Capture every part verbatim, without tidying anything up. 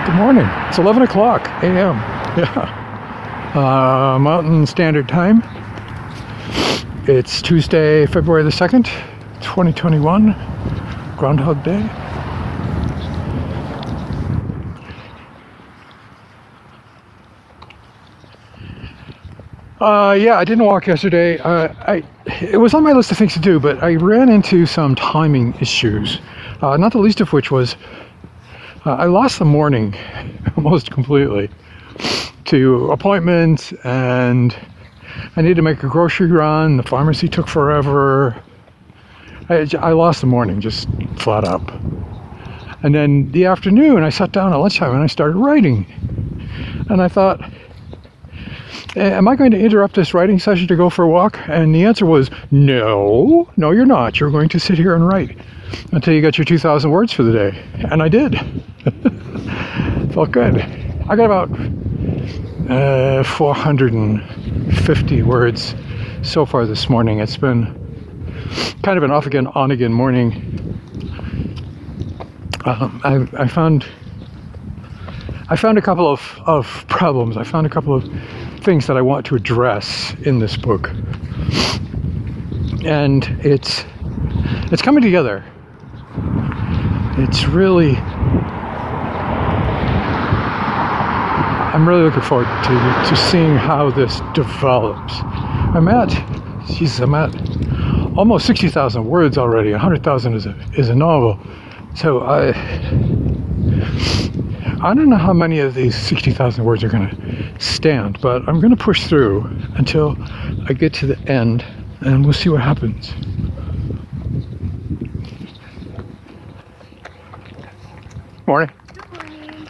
Good morning. It's eleven o'clock a m Yeah. Uh, Mountain Standard Time. It's Tuesday, February the second, twenty twenty-one. Groundhog Day. Uh, yeah, I didn't walk yesterday. Uh, I it was on my list of things to do, but I ran into some timing issues. Uh, not the least of which was uh, I lost the morning almost completely to appointments, and I needed to make a grocery run. The pharmacy took forever. I, I lost the morning just flat up. And then the afternoon, I sat down at lunchtime and I started writing. And I thought, am I going to interrupt this writing session to go for a walk? And the answer was, no, no, you're not. You're going to sit here and write until you get your two thousand words for the day. And I did. Felt good. I got about uh, four hundred fifty words so far this morning. It's been kind of an off again, on again morning. Um, I, I found I found a couple of, of problems. I found a couple of things that I want to address in this book, and it's it's coming together. It's really I'm really looking forward to to seeing how this develops. I'm at Jesus, I'm at almost sixty thousand words already. one hundred thousand is a is a novel, so I I don't know how many of these sixty thousand words are going to stand, but I'm going to push through until I get to the end, and we'll see what happens. Morning. Good morning.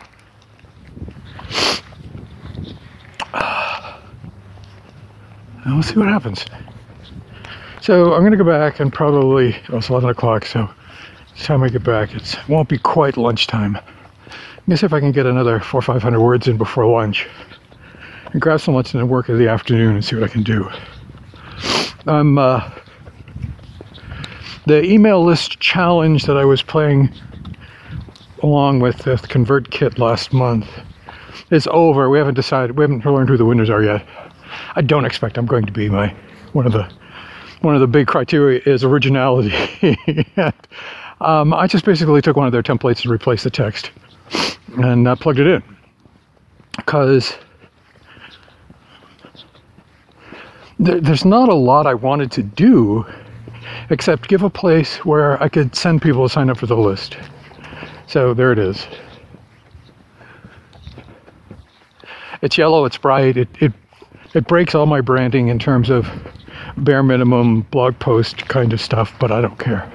And we'll see what happens. So I'm going to go back and probably, oh, it's eleven o'clock, so by the time I get back, it won't be quite lunchtime. I'm gonna see if I can get another four or five hundred words in before lunch, and grab some lunch and then work in the afternoon and see what I can do. Um, uh, the email list challenge that I was playing along with the ConvertKit last month is over. We haven't decided. We haven't learned who the winners are yet. I don't expect I'm going to be. My one of the one of the big criteria is originality. um, I just basically took one of their templates and replaced the text and uh, plugged it in, because there, there's not a lot I wanted to do except give a place where I could send people to sign up for the list. So there it is. It's yellow, it's bright, it, it, it breaks all my branding in terms of bare minimum blog post kind of stuff, but I don't care.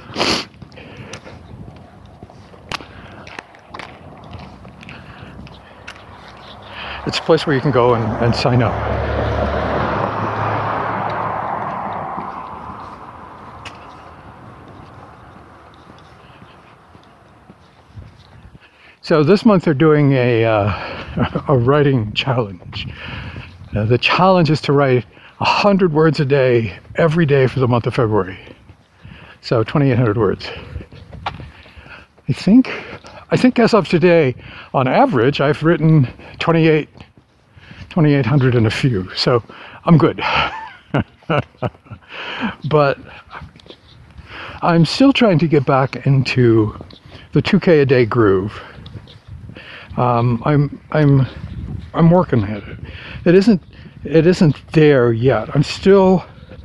It's a place where you can go and, and sign up. So this month they're doing a uh, a writing challenge. Uh, the challenge is to write one hundred words a day, every day for the month of February. So twenty-eight hundred words. I think, I think as of today, on average, I've written twenty-eight, twenty-eight hundred and a few. So I'm good. But I'm still trying to get back into the two K a day groove. Um, I'm I'm I'm working at it. It isn't it isn't there yet. I'm still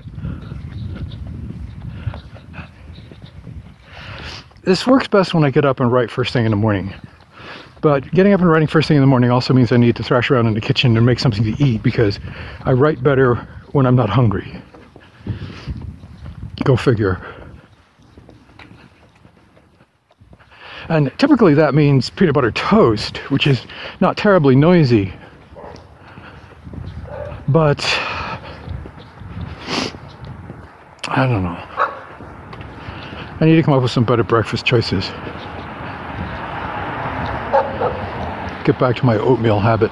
This works best when I get up and write first thing in the morning. But getting up and writing first thing in the morning also means I need to thrash around in the kitchen and make something to eat, because I write better when I'm not hungry. Go figure. And typically that means peanut butter toast, which is not terribly noisy. But I don't know. I need to come up with some better breakfast choices. Get back to my oatmeal habit.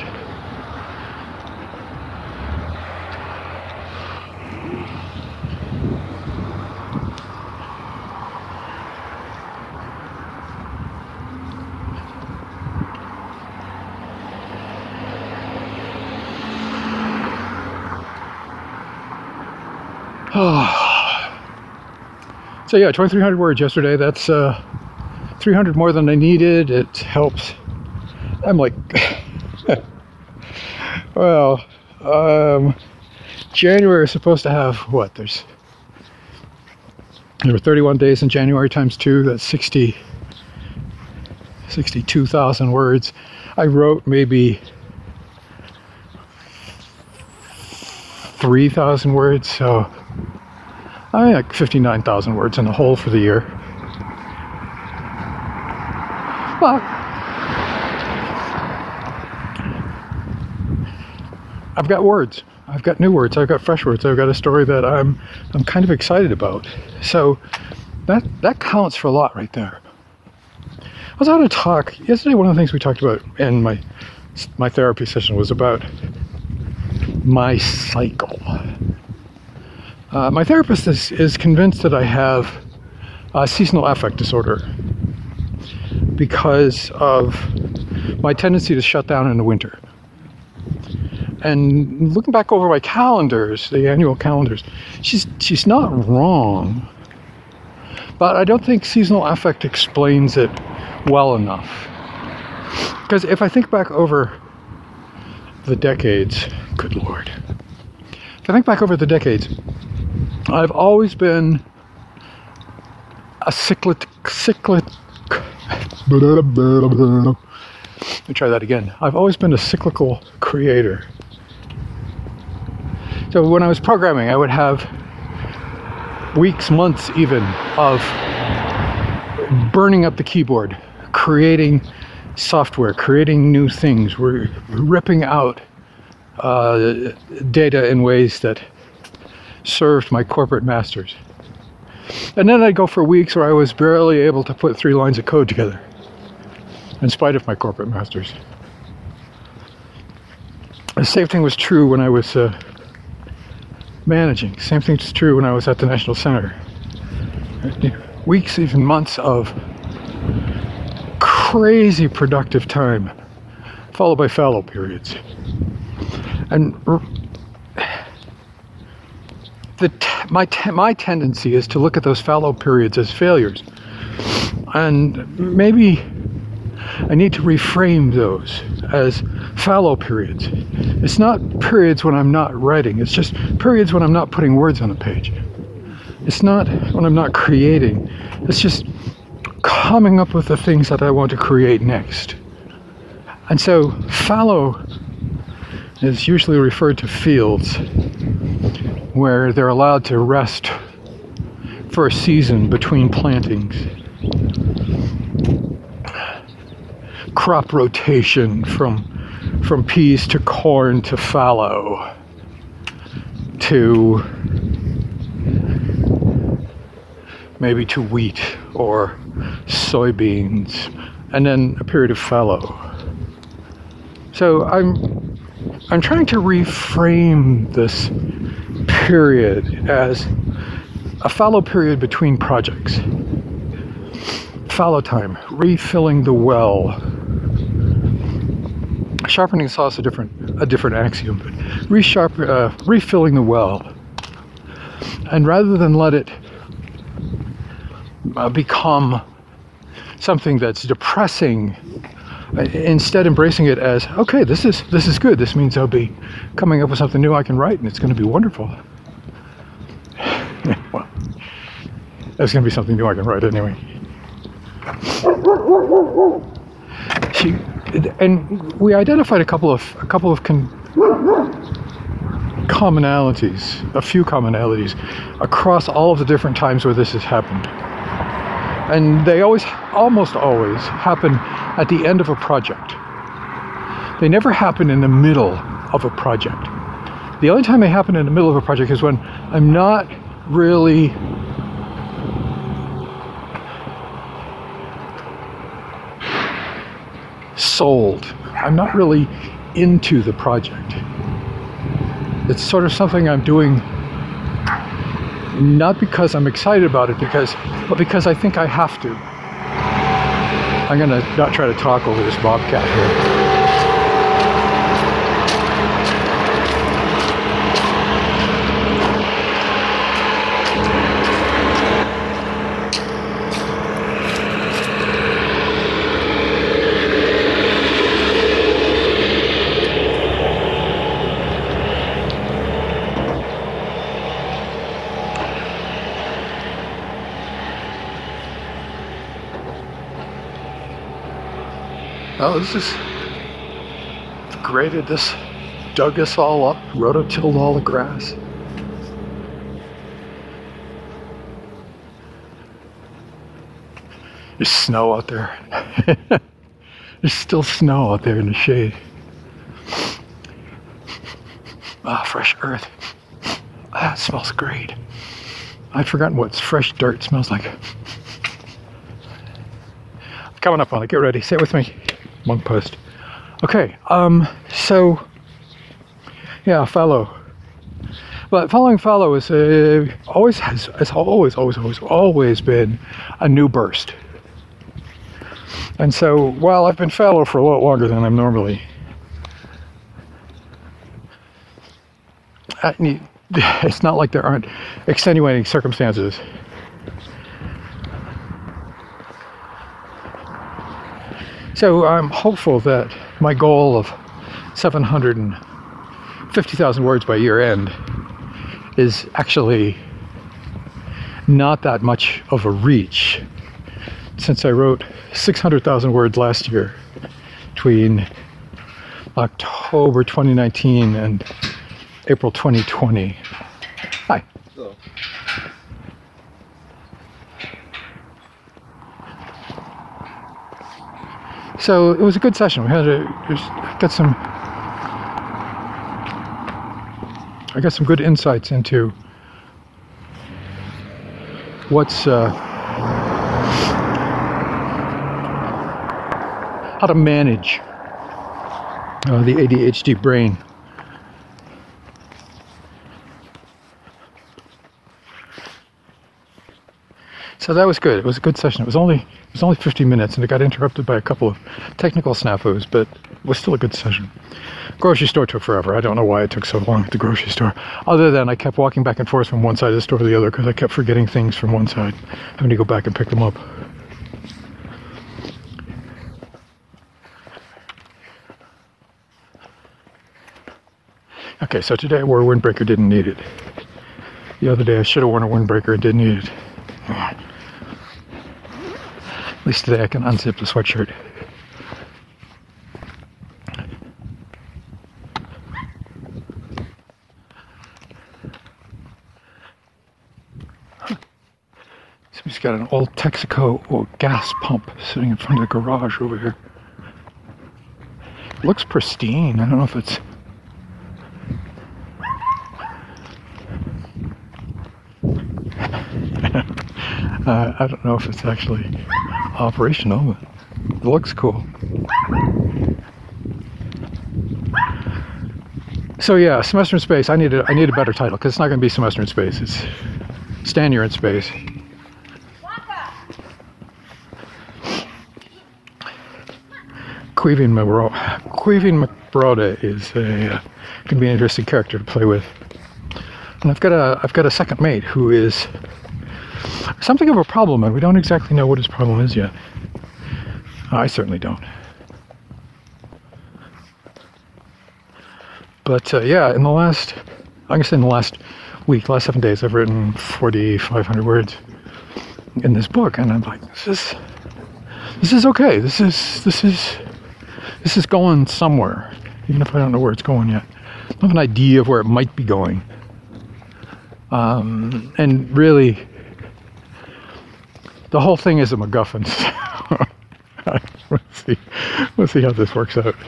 So yeah, twenty-three hundred words yesterday. That's uh, three hundred more than I needed. It helps. I'm like, well, um, January is supposed to have what? There's there were thirty-one days in January times two. That's sixty, sixty-two thousand words. I wrote maybe three thousand words, so I mean, like fifty-nine thousand words in the whole for the year. Well, I've got words. I've got new words. I've got fresh words. I've got a story that I'm I'm kind of excited about. So that that counts for a lot right there. I was out to talk yesterday. One of the things we talked about in my my therapy session was about my cycle. Uh, my therapist is, is convinced that I have uh, seasonal affect disorder because of my tendency to shut down in the winter. And looking back over my calendars, the annual calendars, she's she's not wrong. But I don't think seasonal affect explains it well enough. Because if I think back over the decades, good Lord, if I think back over the decades, I've always been a cyclic, cyclic, let me try that again. I've always been a cyclical creator. So when I was programming, I would have weeks, months even, of burning up the keyboard, creating software, creating new things. We're ripping out uh, data in ways that served my corporate masters. And then I'd go for weeks where I was barely able to put three lines of code together, in spite of my corporate masters. The same thing was true when I was uh, managing. Same thing was true when I was at the National Center. Weeks, even months of crazy productive time, followed by fallow periods. And the t- my t- my tendency is to look at those fallow periods as failures, and maybe I need to reframe those as fallow periods. It's not periods when I'm not writing. It's just periods when I'm not putting words on a page. It's not when I'm not creating. It's just coming up with the things that I want to create next. And so fallow is usually referred to fields where they're allowed to rest for a season between plantings. Crop rotation from from peas to corn to fallow to maybe to wheat or soybeans, and then a period of fallow. So I'm I'm trying to reframe this period as a fallow period between projects. Fallow time, refilling the well. Sharpening saw is a different a different axiom, but resharp, uh, refilling the well. And rather than let it uh, become something that's depressing, uh, instead embracing it as, okay, this is this is good. This means I'll be coming up with something new I can write, and it's going to be wonderful. Well, there's going to be something new I can write anyway. She, and we identified a couple of a couple of con- commonalities, a few commonalities across all of the different times where this has happened. And they always, almost always, happen at the end of a project. They never happen in the middle of a project. The only time they happen in the middle of a project is when I'm not really sold. I'm not really into the project. It's sort of something I'm doing not because I'm excited about it, because, but because I think I have to. I'm gonna not try to talk over this bobcat here. Oh, this is graded this, dug us all up, rototilled all the grass. There's snow out there. There's still snow out there in the shade. Ah, fresh earth. Ah, it smells great. I'd forgotten what fresh dirt smells like. Coming up on it, get ready, say it with me. Monk post. Okay, um, so, yeah, Fallow. But following Fallow is uh, always has, has always, always, always, always been a new burst. And so, while I've been Fallow for a lot longer than I'm normally, I need, it's not like there aren't extenuating circumstances. So I'm hopeful that my goal of seven hundred fifty thousand words by year end is actually not that much of a reach, since I wrote six hundred thousand words last year between October twenty nineteen and April twenty twenty. Hi. Hello. So it was a good session. We had a, just got some, I got some good insights into what's, uh, how to manage uh, the A D H D brain. So that was good. It was a good session. It was only it was only fifty minutes, and it got interrupted by a couple of technical snafus, but it was still a good session. Grocery store took forever. I don't know why it took so long at the grocery store, other than I kept walking back and forth from one side of the store to the other because I kept forgetting things from one side, having to go back and pick them up. Okay, so today I wore a windbreaker, didn't need it. The other day I should have worn a windbreaker and didn't need it. At least today I can unzip the sweatshirt. Somebody's got an old Texaco gas pump sitting in front of the garage over here. It looks pristine. I don't know if it's... uh, I don't know if it's actually operational, but it looks cool. So yeah, Semester in Space. I need a, I need a better title because it's not going to be Semester in Space. It's Stan, You're in Space. Queeving McBro- Queeving McBrode is a uh, can be an interesting character to play with, and I've got a I've got a second mate who is something of a problem, and we don't exactly know what his problem is yet. I certainly don't. But uh, yeah, in the last, I guess in the last week, last seven days, I've written forty-five hundred words in this book, and I'm like, this is this is okay. This is this is this is going somewhere, even if I don't know where it's going yet. I have an idea of where it might be going, um, and really, the whole thing is a MacGuffin. We'll see. We'll see how this works out.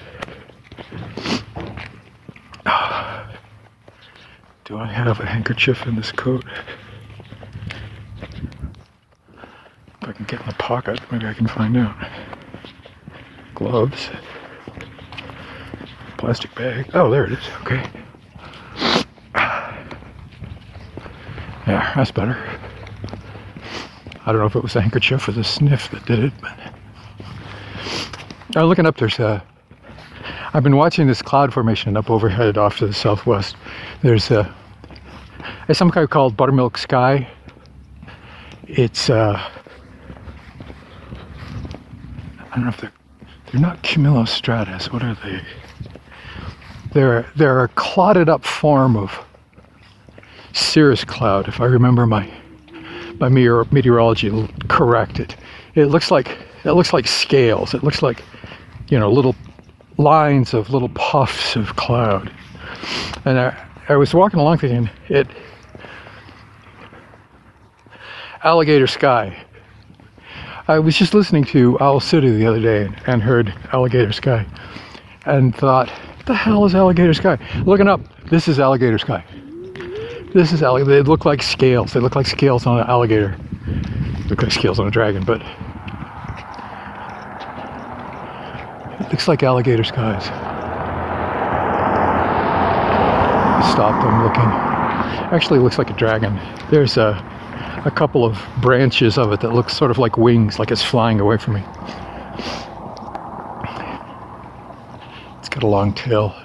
Do I have a handkerchief in this coat? If I can get in the pocket, maybe I can find out. Gloves. Plastic bag. Oh, there it is. Okay. Yeah, that's better. I don't know if it was the handkerchief or the sniff that did it, but... Uh, looking up, there's a... I've been watching this cloud formation up overhead off to the southwest. There's a... It's some kind called buttermilk sky. It's, uh... I don't know if they're... They're not cumulostratus. What are they? They're, they're a clotted up form of cirrus cloud, if I remember my... my meteor, meteorology correct. It, it looks like it looks like scales. It looks like you know, little lines of little puffs of cloud. And I, I was walking along thinking, it, alligator sky. I was just listening to Owl City the other day and heard alligator sky and thought, what the hell is alligator sky? Looking up, this is alligator sky. This is alligator. They look like scales. They look like scales on an alligator. They look like scales on a dragon, but it looks like alligator skies. I stopped, I'm looking. Actually, it looks like a dragon. There's a, a couple of branches of it that look sort of like wings, like it's flying away from me. It's got a long tail.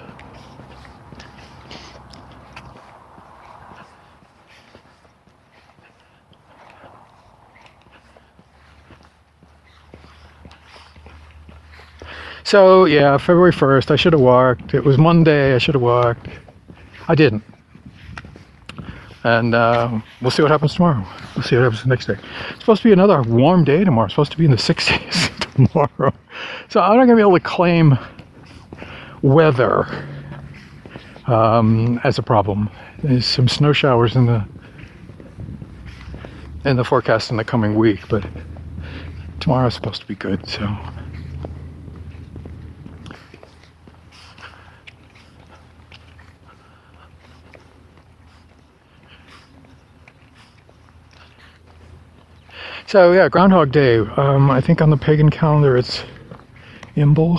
So yeah, February first, I should have walked. It was Monday, I should have walked. I didn't. And uh, we'll see what happens tomorrow. We'll see what happens the next day. It's supposed to be another warm day tomorrow. It's supposed to be in the sixties tomorrow. So I'm not going to be able to claim weather um, as a problem. There's some snow showers in the in the forecast in the coming week, but tomorrow's supposed to be good, so. So yeah, Groundhog Day. Um, I think on the pagan calendar it's Imbolc.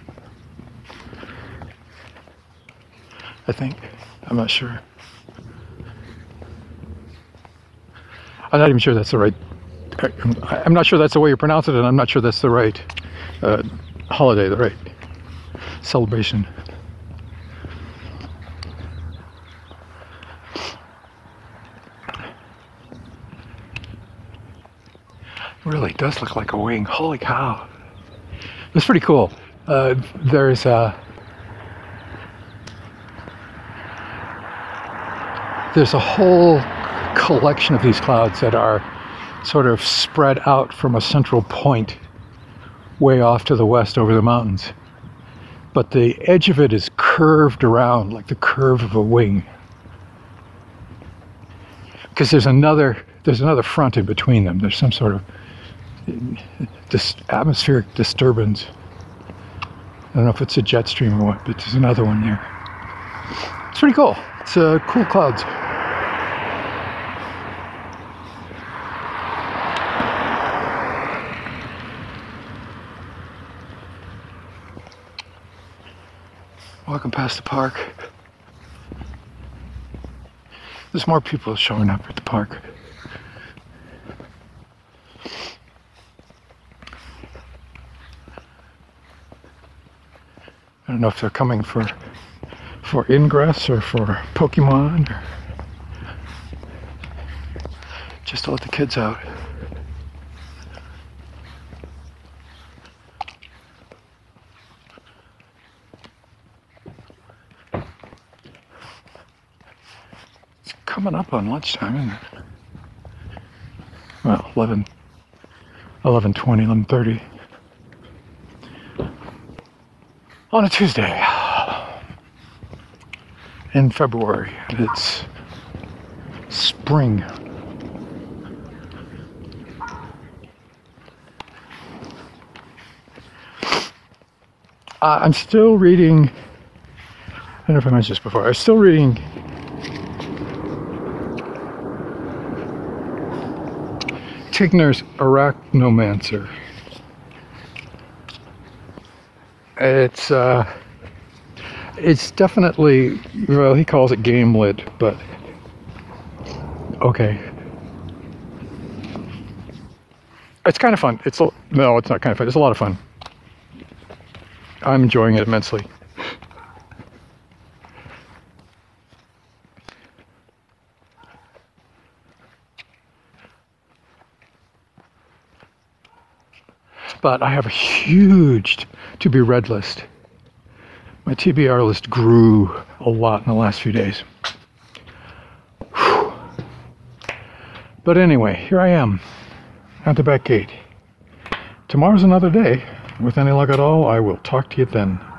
I think. I'm not sure. I'm not even sure that's the right. I'm not sure that's the way you pronounce it, and I'm not sure that's the right uh, holiday, the right celebration. Really does look like a wing. Holy cow. It's pretty cool. Uh, there's a there's a whole collection of these clouds that are sort of spread out from a central point way off to the west over the mountains. But the edge of it is curved around like the curve of a wing. Because there's another there's another front in between them. There's some sort of this atmospheric disturbance. I don't know if it's a jet stream or what, but there's another one there. It's pretty cool. It's uh, cool clouds. Walking past the park. There's more people showing up at the park. I don't know if they're coming for for ingress or for Pokemon or just to let the kids out. It's coming up on lunchtime, isn't it? Well, eleven, eleven twenty, eleven thirty. On a Tuesday in February. It's spring. Uh, I'm still reading, I don't know if I mentioned this before, I'm still reading Tigner's Arachnomancer. It's uh, it's definitely, well, he calls it game lit, but okay. It's kind of fun. It's a, no, it's not kind of fun. It's a lot of fun. I'm enjoying it immensely. But I have a huge to be read list. My T B R list grew a lot in the last few days. Whew. But anyway, here I am at the back gate. Tomorrow's another day. With any luck at all, I will talk to you then.